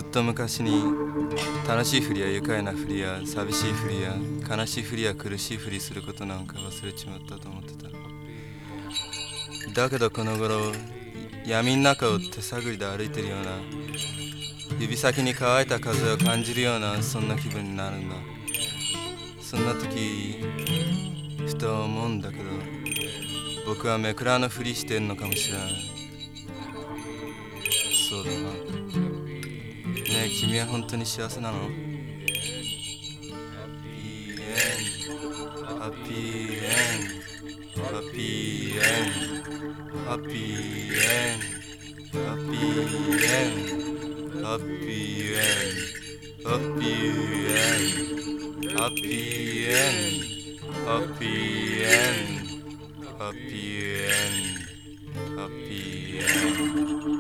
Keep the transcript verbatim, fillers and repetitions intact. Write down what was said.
と昔に楽しいふりや愉快なふりや寂しいふりや悲しいふりや苦しいふりすることなんか忘れちまったと思ってた。だけどこの頃闇の中を手探りで歩いてるような、指先に乾いた風を感じるような、そんな気分になるんだ。そんな時ふと思うんだけど、僕はめくらのふりしてんのかもしれない。そうだな。ねえ、君は本当に幸せなの？ハッピーエンド、ハッピーエンド、ハッピーエンド、ハッピーエンド、ハッピーエンド、ハッピーエンド、ハッピーエンド、ハッピーエンド、ハッピーエンド、ハッピーエンド。